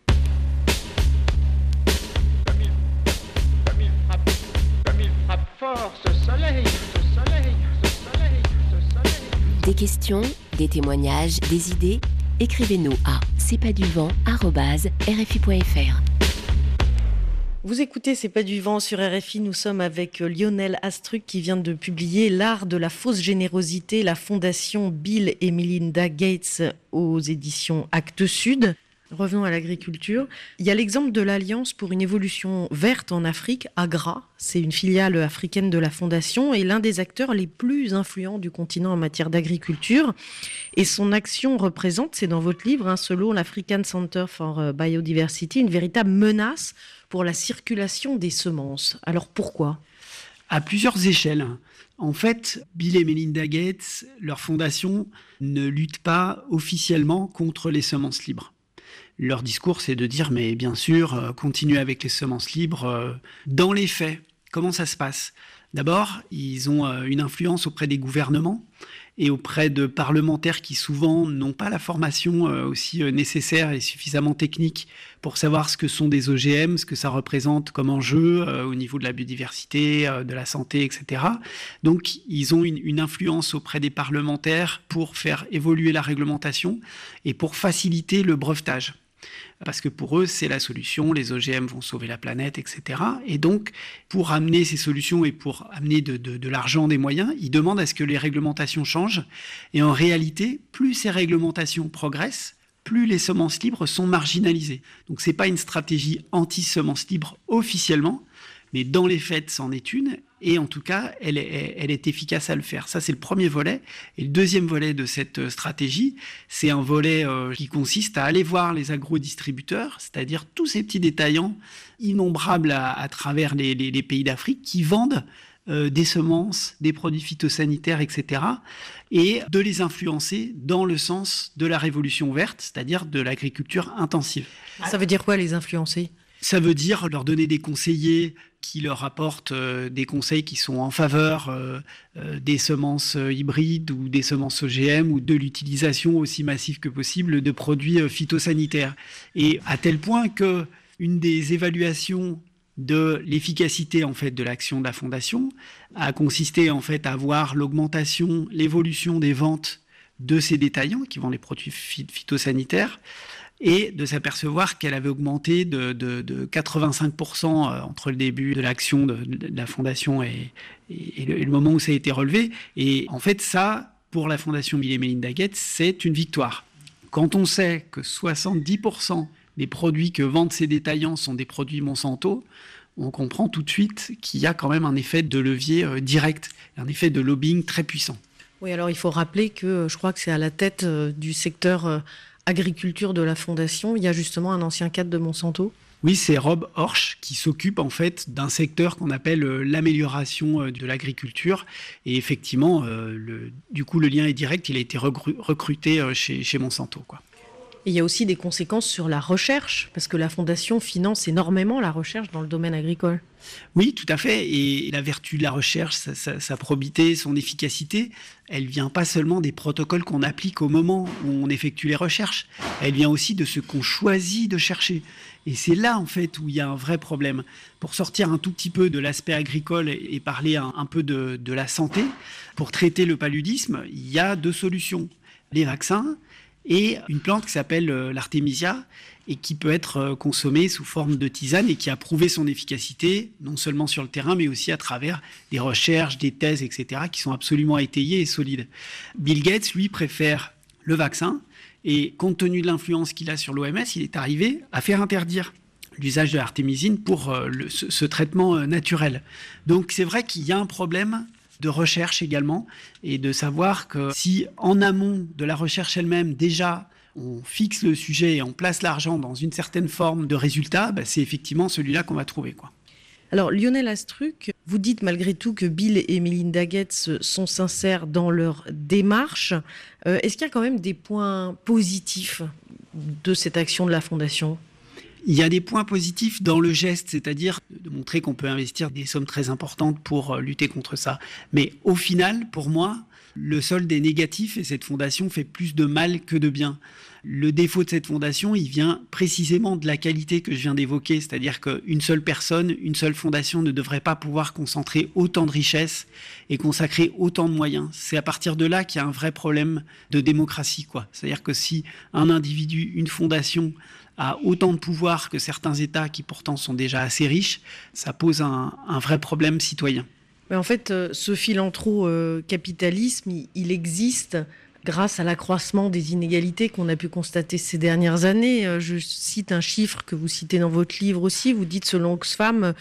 Fort, ce soleil, ce soleil, ce soleil, ce soleil. Des questions, des témoignages, des idées, écrivez-nous à c'est pas du vent arobase r f i point f r. Vous écoutez C'est pas du vent sur R F I, nous sommes avec Lionel Astruc qui vient de publier L'art de la fausse générosité, la fondation Bill et Melinda Gates aux éditions Actes Sud. Revenons à l'agriculture. Il y a l'exemple de l'Alliance pour une évolution verte en Afrique, AGRA. C'est une filiale africaine de la Fondation et l'un des acteurs les plus influents du continent en matière d'agriculture. Et son action représente, c'est dans votre livre, hein, selon l'African Center for Biodiversity, une véritable menace pour la circulation des semences. Alors pourquoi ? À plusieurs échelles. En fait, Bill et Melinda Gates, leur fondation, ne lutte pas officiellement contre les semences libres. Leur discours, c'est de dire, mais bien sûr, euh, continuez avec les semences libres. Euh, dans les faits, comment ça se passe ? D'abord, ils ont euh, une influence auprès des gouvernements et auprès de parlementaires qui souvent n'ont pas la formation euh, aussi euh, nécessaire et suffisamment technique pour savoir ce que sont des O G M, ce que ça représente comme enjeu euh, au niveau de la biodiversité, euh, de la santé, et cetera. Donc, ils ont une, une influence auprès des parlementaires pour faire évoluer la réglementation et pour faciliter le brevetage. Parce que pour eux, c'est la solution, les O G M vont sauver la planète, et cetera. Et donc, pour amener ces solutions et pour amener de, de, de l'argent, des moyens, ils demandent à ce que les réglementations changent. Et en réalité, plus ces réglementations progressent, plus les semences libres sont marginalisées. Donc, ce n'est pas une stratégie anti-semences libres officiellement, mais dans les faits, c'en est une. Et en tout cas, elle est, elle est efficace à le faire. Ça, c'est le premier volet. Et le deuxième volet de cette stratégie, c'est un volet euh, qui consiste à aller voir les agro-distributeurs, c'est-à-dire tous ces petits détaillants innombrables à, à travers les, les, les pays d'Afrique qui vendent euh, des semences, des produits phytosanitaires, et cetera, et de les influencer dans le sens de la révolution verte, c'est-à-dire de l'agriculture intensive. Ça veut dire quoi, les influencer ? Ça veut dire leur donner des conseillers qui leur apportent euh, des conseils qui sont en faveur euh, euh, des semences euh, hybrides ou des semences O G M ou de l'utilisation aussi massive que possible de produits euh, phytosanitaires. Et à tel point que une des évaluations de l'efficacité en fait de l'action de la fondation a consisté en fait à voir l'augmentation, l'évolution des ventes de ces détaillants qui vendent les produits phytosanitaires, et de s'apercevoir qu'elle avait augmenté de, de, de quatre-vingt-cinq pour cent entre le début de l'action de, de la Fondation et, et, et, le, et le moment où ça a été relevé. Et en fait, ça, pour la Fondation Bill et Melinda Gates, c'est une victoire. Quand on sait que soixante-dix pour cent des produits que vendent ces détaillants sont des produits Monsanto, on comprend tout de suite qu'il y a quand même un effet de levier euh, direct, un effet de lobbying très puissant. Oui, alors il faut rappeler que je crois que c'est à la tête euh, du secteur euh, agriculture de la Fondation, il y a justement un ancien cadre de Monsanto. Oui, c'est Rob Horsch qui s'occupe en fait d'un secteur qu'on appelle euh, l'amélioration euh, de l'agriculture. Et effectivement, euh, le, du coup, le lien est direct. Il a été recru- recruté euh, chez, chez Monsanto, quoi. Et il y a aussi des conséquences sur la recherche, parce que la Fondation finance énormément la recherche dans le domaine agricole. Oui, tout à fait. Et la vertu de la recherche, sa, sa, sa probité, son efficacité, elle vient pas seulement des protocoles qu'on applique au moment où on effectue les recherches. Elle vient aussi de ce qu'on choisit de chercher. Et c'est là, en fait, où il y a un vrai problème. Pour sortir un tout petit peu de l'aspect agricole et parler un, un peu de, de la santé, pour traiter le paludisme, il y a deux solutions. Les vaccins et une plante qui s'appelle l'artémisia et qui peut être consommée sous forme de tisane et qui a prouvé son efficacité, non seulement sur le terrain, mais aussi à travers des recherches, des thèses, et cetera, qui sont absolument étayées et solides. Bill Gates, lui, préfère le vaccin et compte tenu de l'influence qu'il a sur l'O M S, il est arrivé à faire interdire l'usage de l'artémisine pour le, ce, ce traitement naturel. Donc c'est vrai qu'il y a un problème de recherche également, et de savoir que si en amont de la recherche elle-même, déjà, on fixe le sujet et on place l'argent dans une certaine forme de résultat, bah, c'est effectivement celui-là qu'on va trouver, quoi. Alors Lionel Astruc, vous dites malgré tout que Bill et Melinda Gates sont sincères dans leur démarche. Euh, est-ce qu'il y a quand même des points positifs de cette action de la Fondation ? Il y a des points positifs dans le geste, c'est-à-dire de montrer qu'on peut investir des sommes très importantes pour lutter contre ça. Mais au final, pour moi, le solde est négatif et cette fondation fait plus de mal que de bien. Le défaut de cette fondation, il vient précisément de la qualité que je viens d'évoquer, c'est-à-dire qu'une seule personne, une seule fondation ne devrait pas pouvoir concentrer autant de richesses et consacrer autant de moyens. C'est à partir de là qu'il y a un vrai problème de démocratie, quoi. C'est-à-dire que si un individu, une fondation, a autant de pouvoir que certains États qui pourtant sont déjà assez riches, ça pose un, un vrai problème citoyen. Mais en fait, ce philanthro-capitalisme, il existe grâce à l'accroissement des inégalités qu'on a pu constater ces dernières années. Je cite un chiffre que vous citez dans votre livre aussi. Vous dites, selon Oxfam,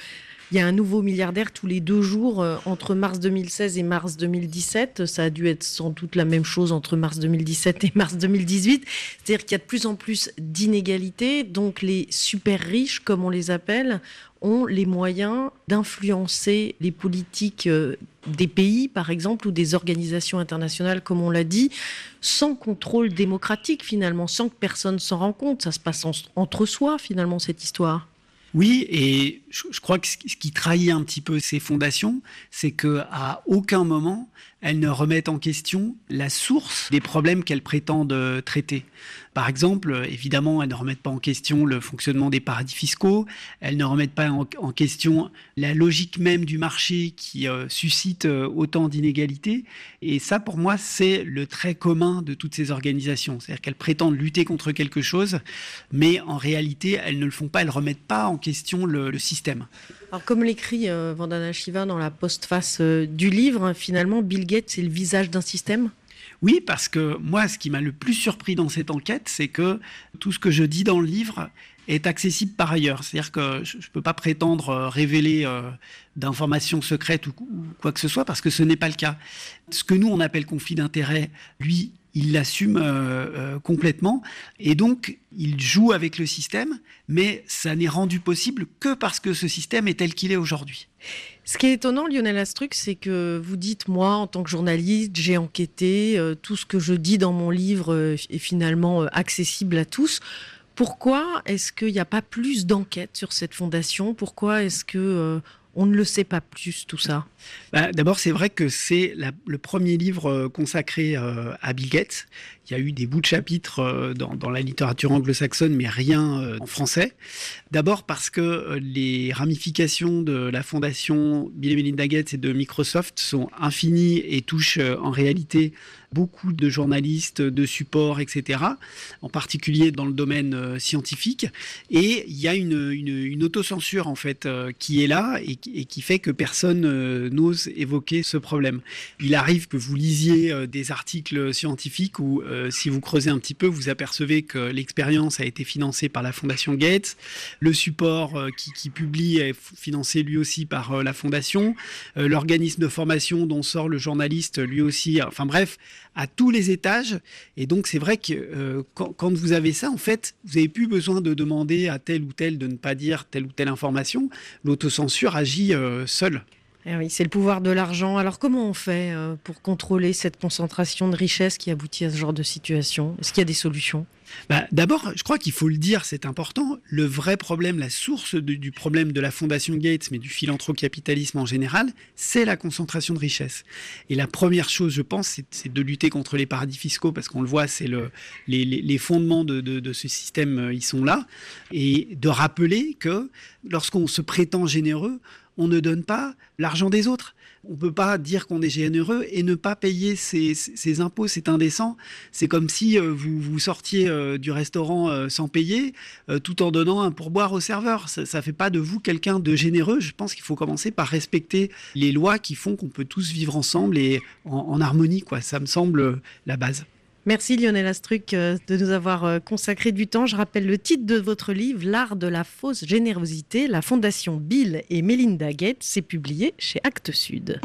Il y a un nouveau milliardaire tous les deux jours euh, entre mars deux mille seize et mars deux mille dix-sept. Ça a dû être sans doute la même chose entre mars deux mille dix-sept et mars deux mille dix-huit. C'est-à-dire qu'il y a de plus en plus d'inégalités. Donc les super riches, comme on les appelle, ont les moyens d'influencer les politiques des pays, par exemple, ou des organisations internationales, comme on l'a dit, sans contrôle démocratique, finalement, sans que personne s'en rende compte. Ça se passe en, entre soi, finalement, cette histoire. Oui, et je, je crois que ce qui trahit un petit peu ces fondations, c'est qu'à aucun moment, elles ne remettent en question la source des problèmes qu'elles prétendent traiter. Par exemple, évidemment, elles ne remettent pas en question le fonctionnement des paradis fiscaux, elles ne remettent pas en, en question la logique même du marché qui euh, suscite euh, autant d'inégalités. Et ça, pour moi, c'est le trait commun de toutes ces organisations. C'est-à-dire qu'elles prétendent lutter contre quelque chose, mais en réalité, elles ne le font pas, elles ne remettent pas en question le, le système. Alors, comme l'écrit euh, Vandana Shiva dans la postface euh, du livre, hein, finalement, Bill Gates, c'est le visage d'un système ? Oui, parce que moi, ce qui m'a le plus surpris dans cette enquête, c'est que tout ce que je dis dans le livre est accessible par ailleurs. C'est-à-dire que je ne peux pas prétendre révéler euh, d'informations secrètes ou, ou quoi que ce soit, parce que ce n'est pas le cas. Ce que nous, on appelle conflit d'intérêts, lui, il l'assume euh, euh, complètement. Et donc, il joue avec le système, mais ça n'est rendu possible que parce que ce système est tel qu'il est aujourd'hui. Ce qui est étonnant, Lionel Astruc, c'est que vous dites, moi, en tant que journaliste, j'ai enquêté, euh, tout ce que je dis dans mon livre euh, est finalement euh, accessible à tous. Pourquoi est-ce qu'il n'y a pas plus d'enquêtes sur cette fondation ? Pourquoi est-ce que euh, on ne le sait pas plus, tout ça ? Bah, d'abord, c'est vrai que c'est la, le premier livre euh, consacré euh, à Bill Gates. Il y a eu des bouts de chapitres euh, dans, dans la littérature anglo-saxonne, mais rien euh, en français. D'abord parce que euh, les ramifications de la fondation Bill et Melinda Gates et de Microsoft sont infinies et touchent euh, en réalité beaucoup de journalistes, de supports, et cetera, en particulier dans le domaine euh, scientifique. Et il y a une, une, une autocensure, en fait, euh, qui est là et, et qui fait que personne euh, n'ose évoquer ce problème. Il arrive que vous lisiez euh, des articles scientifiques où, euh, si vous creusez un petit peu, vous apercevez que l'expérience a été financée par la Fondation Gates, le support euh, qui, qui publie est financé lui aussi par euh, la Fondation, euh, l'organisme de formation dont sort le journaliste lui aussi, enfin bref, à tous les étages. Et donc, c'est vrai que euh, quand, quand vous avez ça, en fait, vous n'avez plus besoin de demander à tel ou tel de ne pas dire telle ou telle information. L'autocensure agit euh, seule. Eh oui, c'est le pouvoir de l'argent. Alors, comment on fait euh, pour contrôler cette concentration de richesse qui aboutit à ce genre de situation ? Est-ce qu'il y a des solutions ? Bah, d'abord, je crois qu'il faut le dire, c'est important. Le vrai problème, la source de, du problème de la Fondation Gates, mais du philanthrocapitalisme en général, c'est la concentration de richesse. Et la première chose, je pense, c'est, c'est de lutter contre les paradis fiscaux, parce qu'on le voit, c'est le, les, les, les fondements de, de, de ce système, ils sont là. Et de rappeler que lorsqu'on se prétend généreux, on ne donne pas l'argent des autres. On ne peut pas dire qu'on est généreux et ne pas payer ses, ses impôts, c'est indécent. C'est comme si euh, vous, vous sortiez euh, du restaurant euh, sans payer, euh, tout en donnant un pourboire au serveur. Ça ne fait pas de vous quelqu'un de généreux. Je pense qu'il faut commencer par respecter les lois qui font qu'on peut tous vivre ensemble et en, en harmonie, quoi. Ça me semble la base. Merci Lionel Astruc de nous avoir consacré du temps. Je rappelle le titre de votre livre, L'art de la fausse générosité, la fondation Bill et Melinda Gates. C'est publié chez Actes Sud.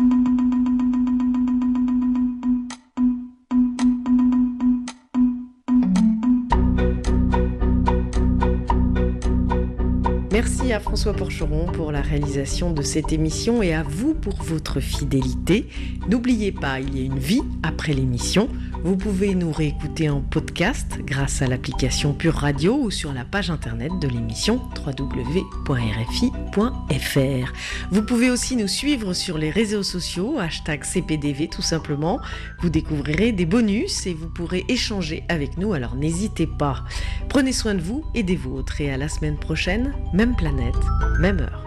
Merci à François Porcheron pour la réalisation de cette émission et à vous pour votre fidélité. N'oubliez pas, il y a une vie après l'émission. Vous pouvez nous réécouter en podcast grâce à l'application Pure Radio ou sur la page internet de l'émission w w w point r f i point f r. Vous pouvez aussi nous suivre sur les réseaux sociaux, hashtag C P D V tout simplement. Vous découvrirez des bonus et vous pourrez échanger avec nous, alors n'hésitez pas. Prenez soin de vous et des vôtres et à la semaine prochaine, même planète, même heure.